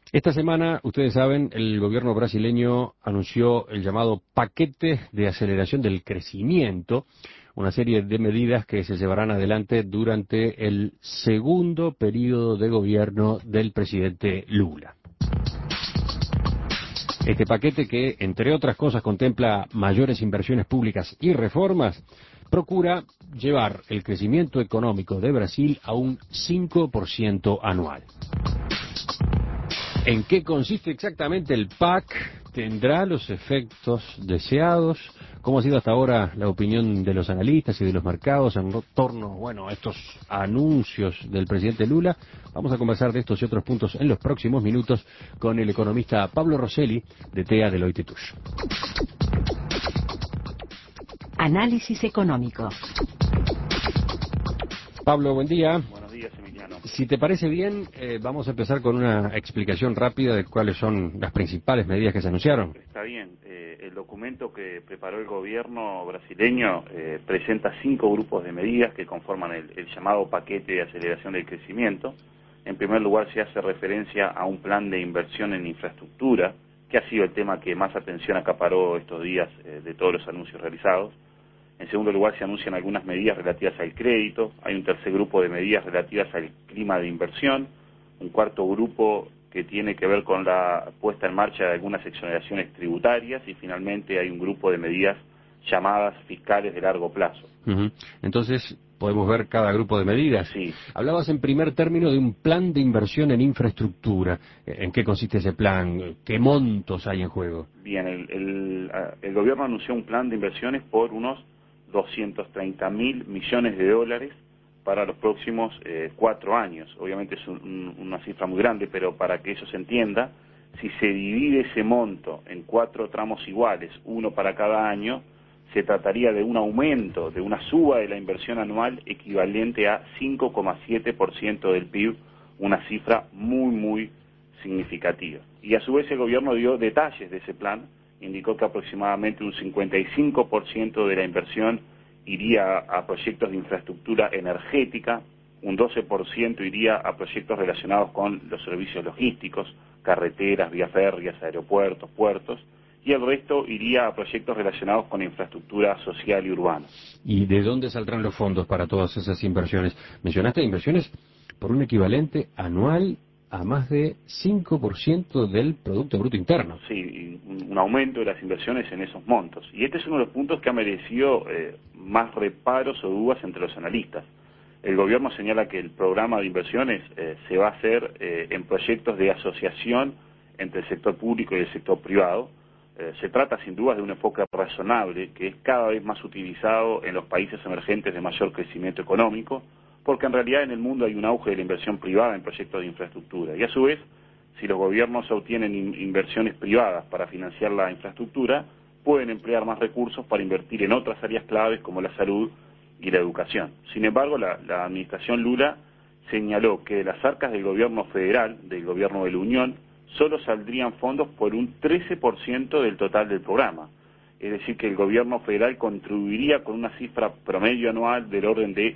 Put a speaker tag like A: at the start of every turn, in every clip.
A: Esta semana, ustedes saben, el gobierno brasileño anunció el llamado paquete de aceleración del crecimiento, una serie de medidas que se llevarán adelante durante el segundo periodo de gobierno del presidente Lula. Este paquete que, entre otras cosas, contempla mayores inversiones públicas y reformas, procura llevar el crecimiento económico de Brasil a un 5% anual. ¿En qué consiste exactamente el PAC? ¿Tendrá los efectos deseados? ¿Cómo ha sido hasta ahora la opinión de los analistas y de los mercados en torno, a estos anuncios del presidente Lula? Vamos a conversar de estos y otros puntos en los próximos minutos con el economista Pablo Rosselli, de TEA Deloitte Touche.
B: Análisis económico.
A: Pablo, buen día.
C: Buenos días, Emiliano.
A: Si te parece bien, vamos a empezar con una explicación rápida de cuáles son las principales medidas que se anunciaron.
C: Está bien. El documento que preparó el gobierno brasileño presenta 5 grupos de medidas que conforman el llamado paquete de aceleración del crecimiento. En primer lugar, se hace referencia a un plan de inversión en infraestructura, que ha sido el tema que más atención acaparó estos días de todos los anuncios realizados. En segundo lugar, se anuncian algunas medidas relativas al crédito. Hay un tercer grupo de medidas relativas al clima de inversión. Un cuarto grupo que tiene que ver con la puesta en marcha de algunas exoneraciones tributarias. Y finalmente hay un grupo de medidas llamadas fiscales de largo plazo.
A: Entonces, podemos ver cada grupo de medidas.
C: Sí.
A: Hablabas en primer término de un plan de inversión en infraestructura. ¿En qué consiste ese plan? ¿Qué montos hay en juego?
C: Bien, el gobierno anunció un plan de inversiones por unos 230.000 millones de dólares para los próximos 4 años. Obviamente es una cifra muy grande, pero para que eso se entienda, si se divide ese monto en 4 tramos iguales, uno para cada año, se trataría de un aumento, de una suba de la inversión anual equivalente a 5,7% del PIB, una cifra muy significativa. Y a su vez el gobierno dio detalles de ese plan. Indicó que aproximadamente un 55% de la inversión iría a proyectos de infraestructura energética, un 12% iría a proyectos relacionados con los servicios logísticos, carreteras, vías férreas, aeropuertos, puertos, y el resto iría a proyectos relacionados con infraestructura social y urbana.
A: ¿Y de dónde saldrán los fondos para todas esas inversiones? Mencionaste inversiones por un equivalente anual a más de 5% del Producto Bruto Interno.
C: Sí, un aumento de las inversiones en esos montos. Y este es uno de los puntos que ha merecido más reparos o dudas entre los analistas. El gobierno señala que el programa de inversiones se va a hacer en proyectos de asociación entre el sector público y el sector privado. Se trata sin duda de un enfoque razonable que es cada vez más utilizado en los países emergentes de mayor crecimiento económico, porque en realidad en el mundo hay un auge de la inversión privada en proyectos de infraestructura. Y a su vez, si los gobiernos obtienen inversiones privadas para financiar la infraestructura, pueden emplear más recursos para invertir en otras áreas claves como la salud y la educación. Sin embargo, la administración Lula señaló que de las arcas del gobierno federal, del gobierno de la Unión, solo saldrían fondos por un 13% del total del programa. Es decir, que el gobierno federal contribuiría con una cifra promedio anual del orden de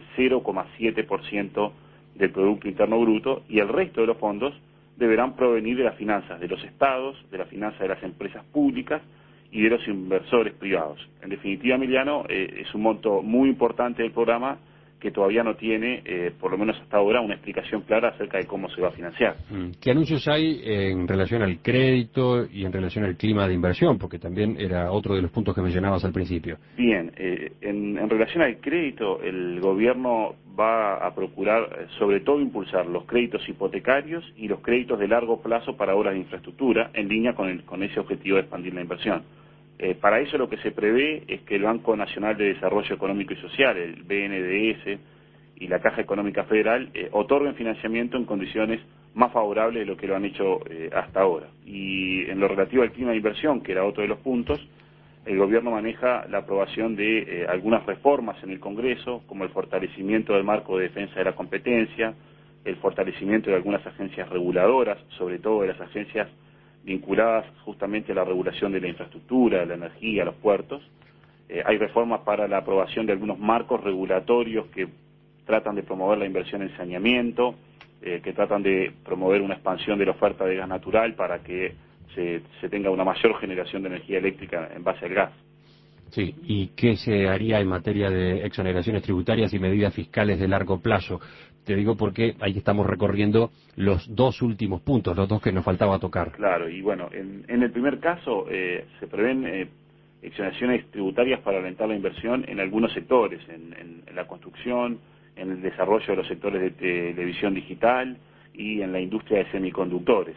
C: 0,7% del Producto Interno Bruto, y el resto de los fondos deberán provenir de las finanzas de los estados, de las finanzas de las empresas públicas y de los inversores privados. En definitiva, Emiliano, es un monto muy importante del programa que todavía no tiene, por lo menos hasta ahora, una explicación clara acerca de cómo se va a financiar.
A: ¿Qué anuncios hay en relación al crédito y en relación al clima de inversión? Porque también era otro de los puntos que mencionabas al principio.
C: Bien, en relación al crédito, el gobierno va a procurar sobre todo impulsar los créditos hipotecarios y los créditos de largo plazo para obras de infraestructura, en línea con ese objetivo de expandir la inversión. Para eso lo que se prevé es que el Banco Nacional de Desarrollo Económico y Social, el BNDES, y la Caja Económica Federal otorguen financiamiento en condiciones más favorables de lo que lo han hecho hasta ahora. Y en lo relativo al clima de inversión, que era otro de los puntos, el gobierno maneja la aprobación de algunas reformas en el Congreso, como el fortalecimiento del marco de defensa de la competencia, el fortalecimiento de algunas agencias reguladoras, sobre todo de las agencias vinculadas justamente a la regulación de la infraestructura, de la energía, los puertos. Hay reformas para la aprobación de algunos marcos regulatorios que tratan de promover la inversión en saneamiento, que tratan de promover una expansión de la oferta de gas natural para que se tenga una mayor generación de energía eléctrica en base al gas.
A: Sí, ¿y qué se haría en materia de exoneraciones tributarias y medidas fiscales de largo plazo? Te digo porque ahí estamos recorriendo los dos últimos puntos, los dos que nos faltaba tocar.
C: Claro, y bueno, en el primer caso se prevén exoneraciones tributarias para alentar la inversión en algunos sectores, en la construcción, en el desarrollo de los sectores de televisión digital y en la industria de semiconductores.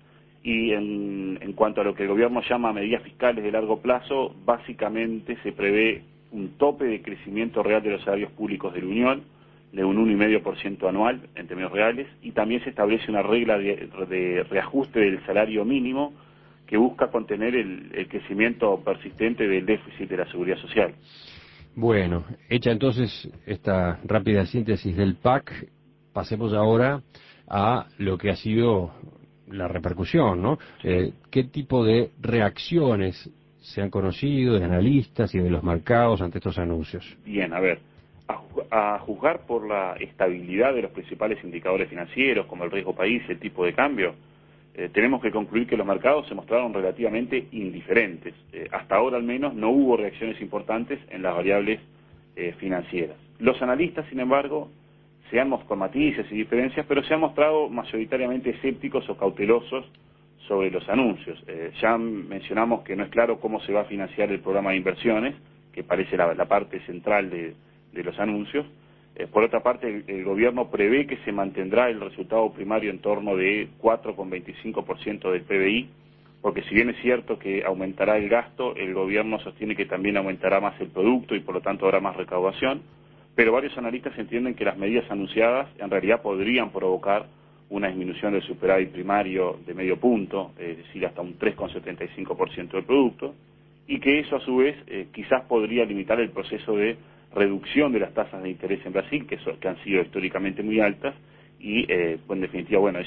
C: Y en cuanto a lo que el gobierno llama medidas fiscales de largo plazo, básicamente se prevé un tope de crecimiento real de los salarios públicos de la Unión, de un 1,5% anual en términos reales, y también se establece una regla de reajuste del salario mínimo que busca contener el crecimiento persistente del déficit de la seguridad social.
A: Bueno, hecha entonces esta rápida síntesis del PAC, pasemos ahora a lo que ha sido la repercusión, ¿no? ¿Qué tipo de reacciones se han conocido de analistas y de los mercados ante estos anuncios?
C: Bien, a ver, a juzgar por la estabilidad de los principales indicadores financieros, como el riesgo país y el tipo de cambio, tenemos que concluir que los mercados se mostraron relativamente indiferentes. Hasta ahora al menos no hubo reacciones importantes en las variables financieras. Los analistas, sin embargo, con matices y diferencias, pero se han mostrado mayoritariamente escépticos o cautelosos sobre los anuncios. Ya mencionamos que no es claro cómo se va a financiar el programa de inversiones, que parece la parte central de los anuncios. Por otra parte, el gobierno prevé que se mantendrá el resultado primario en torno de 4,25% del PBI, porque si bien es cierto que aumentará el gasto, el gobierno sostiene que también aumentará más el producto y por lo tanto habrá más recaudación, pero varios analistas entienden que las medidas anunciadas en realidad podrían provocar una disminución del superávit primario de medio punto, es decir, hasta un 3,75% del producto, y que eso a su vez quizás podría limitar el proceso de reducción de las tasas de interés en Brasil, que han sido históricamente muy altas, y en definitiva, bueno,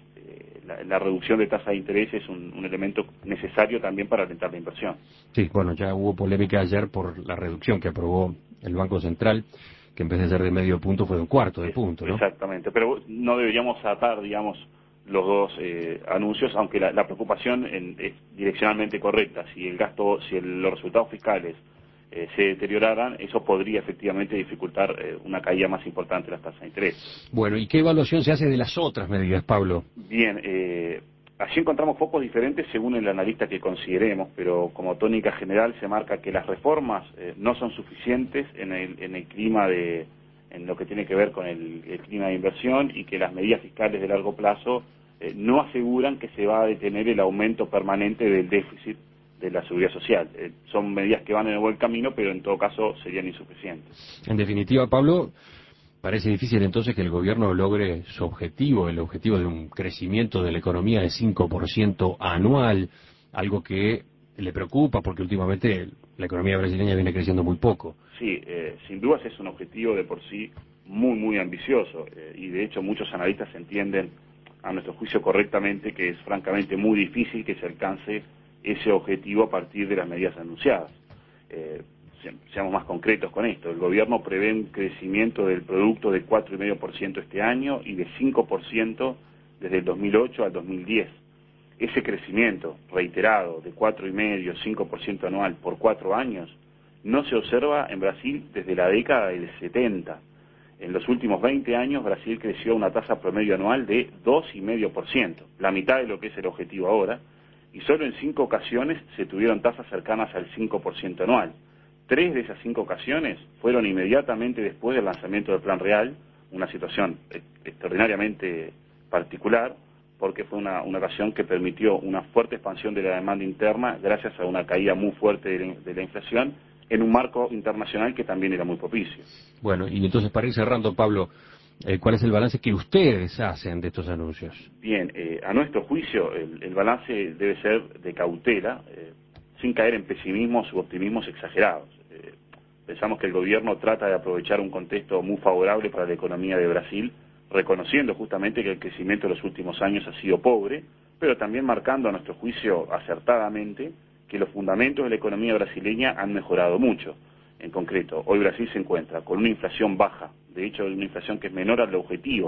C: la reducción de tasas de interés es un elemento necesario también para alentar la inversión.
A: Sí, bueno, ya hubo polémica ayer por la reducción que aprobó el Banco Central, que en vez de ser de medio punto fue de un cuarto de punto, ¿no?
C: Exactamente, pero no deberíamos atar, digamos, los dos anuncios, aunque la preocupación es direccionalmente correcta. Si los resultados fiscales se deterioraran, eso podría efectivamente dificultar una caída más importante de las tasas de interés.
A: Bueno, ¿y qué evaluación se hace de las otras medidas, Pablo?
C: Bien, allí encontramos focos diferentes según el analista que consideremos, pero como tónica general se marca que las reformas no son suficientes en el clima en lo que tiene que ver con el clima de inversión, y que las medidas fiscales de largo plazo no aseguran que se va a detener el aumento permanente del déficit de la seguridad social. Son medidas que van en el buen camino, pero en todo caso serían insuficientes.
A: En definitiva, Pablo, parece difícil entonces que el gobierno logre su objetivo, el objetivo de un crecimiento de la economía de 5% anual, algo que le preocupa porque últimamente la economía brasileña viene creciendo muy poco.
C: Sí, sin dudas es un objetivo de por sí muy, muy ambicioso, y de hecho muchos analistas entienden, a nuestro juicio correctamente, que es francamente muy difícil que se alcance ese objetivo a partir de las medidas anunciadas. Seamos más concretos con esto. El gobierno prevé un crecimiento del producto de 4,5% este año y de 5% desde el 2008 al 2010. Ese crecimiento reiterado de 4,5%, 5% anual por 4 años no se observa en Brasil desde la década del 70. En los últimos 20 años Brasil creció a una tasa promedio anual de 2,5%, la mitad de lo que es el objetivo ahora, y solo en 5 ocasiones se tuvieron tasas cercanas al 5% anual. 3 de esas 5 ocasiones fueron inmediatamente después del lanzamiento del Plan Real, una situación extraordinariamente particular, porque fue una ocasión que permitió una fuerte expansión de la demanda interna gracias a una caída muy fuerte de la inflación en un marco internacional que también era muy propicio.
A: Bueno, y entonces para ir cerrando, Pablo, ¿cuál es el balance que ustedes hacen de estos anuncios?
C: Bien, a nuestro juicio el balance debe ser de cautela, sin caer en pesimismos u optimismos exagerados. Pensamos que el gobierno trata de aprovechar un contexto muy favorable para la economía de Brasil, reconociendo justamente que el crecimiento de los últimos años ha sido pobre, pero también marcando a nuestro juicio acertadamente que los fundamentos de la economía brasileña han mejorado mucho. En concreto, hoy Brasil se encuentra con una inflación baja, de hecho una inflación que es menor al objetivo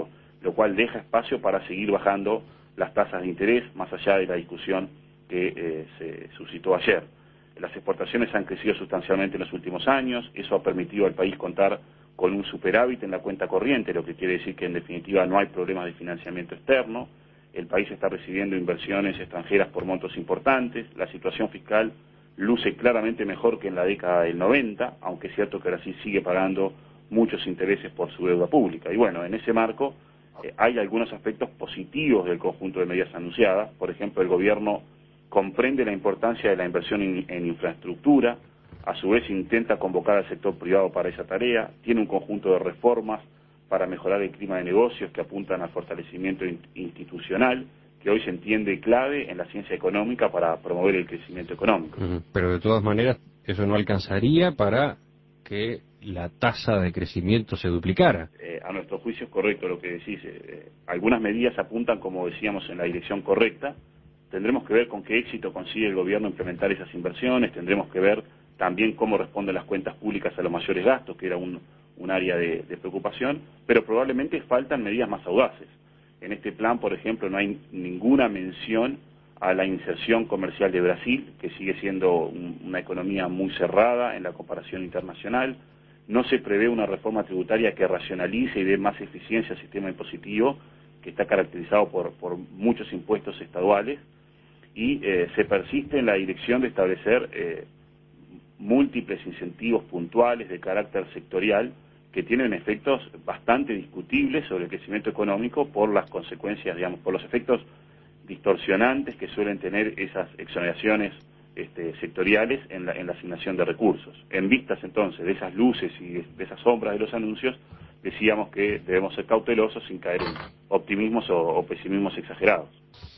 C: lo cual deja espacio para seguir bajando las tasas de interés, más allá de la discusión que se suscitó ayer. Las exportaciones han crecido sustancialmente en los últimos años, eso ha permitido al país contar con un superávit en la cuenta corriente, lo que quiere decir que en definitiva no hay problemas de financiamiento externo, el país está recibiendo inversiones extranjeras por montos importantes, la situación fiscal luce claramente mejor que en la década del 90, aunque es cierto que Brasil sigue pagando muchos intereses por su deuda pública. Y bueno, en ese marco hay algunos aspectos positivos del conjunto de medidas anunciadas. Por ejemplo, el gobierno comprende la importancia de la inversión en infraestructura, a su vez intenta convocar al sector privado para esa tarea, tiene un conjunto de reformas para mejorar el clima de negocios que apuntan al fortalecimiento institucional, que hoy se entiende clave en la ciencia económica para promover el crecimiento económico.
A: Pero de todas maneras, eso no alcanzaría para que la tasa de crecimiento se duplicara.
C: A nuestro juicio es correcto lo que decís. Algunas medidas apuntan, como decíamos, en la dirección correcta. Tendremos que ver con qué éxito consigue el gobierno implementar esas inversiones, tendremos que ver también cómo responden las cuentas públicas a los mayores gastos, que era un área de preocupación, pero probablemente faltan medidas más audaces. En este plan, por ejemplo, no hay ninguna mención a la inserción comercial de Brasil, que sigue siendo una economía muy cerrada en la comparación internacional. No se prevé una reforma tributaria que racionalice y dé más eficiencia al sistema impositivo, que está caracterizado por muchos impuestos estaduales, y se persiste en la dirección de establecer múltiples incentivos puntuales de carácter sectorial que tienen efectos bastante discutibles sobre el crecimiento económico por las consecuencias, digamos, por los efectos distorsionantes que suelen tener esas exoneraciones sectoriales en la asignación de recursos. En vistas entonces de esas luces y de esas sombras de los anuncios, decíamos que debemos ser cautelosos sin caer en optimismos o pesimismos exagerados.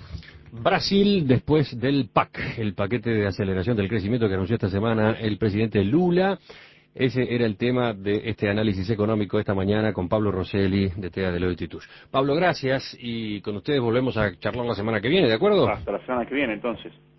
A: Brasil, después del PAC, el paquete de aceleración del crecimiento que anunció esta semana el presidente Lula. Ese era el tema de este análisis económico esta mañana con Pablo Rosselli de TEA Deloitte & Touche. Pablo, gracias, y con ustedes volvemos a charlar la semana que viene, ¿de acuerdo?
C: Hasta la semana que viene, entonces.